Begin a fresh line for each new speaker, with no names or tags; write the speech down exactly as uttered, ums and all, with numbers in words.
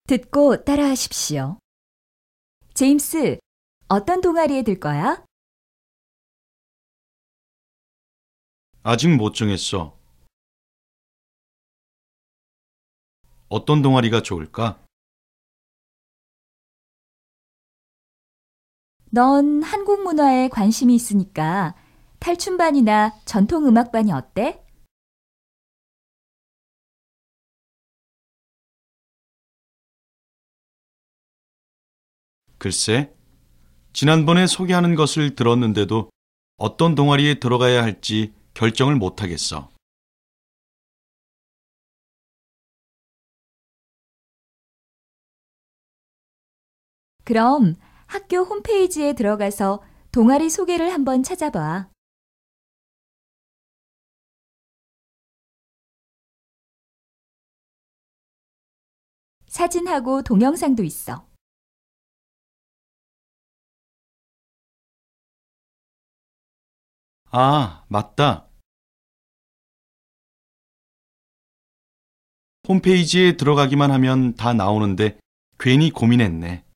듣고 따라하십시오. 제임스, 어떤 동아리에 들 거야?
아직 못 정했어. 어떤 동아리가 좋을까?
넌 한국 문화에 관심이 있으니까 탈춤반이나 전통음악반이 어때?
글쎄, 지난번에 소개하는 것을 들었는데도 어떤 동아리에 들어가야 할지 결정을 못 하겠어.
그럼 학교 홈페이지에 들어가서 동아리 소개를 한번 찾아봐. 사진하고 동영상도 있어.
아, 맞다. 홈페이지에 들어가기만 하면 다 나오는데 괜히 고민했네.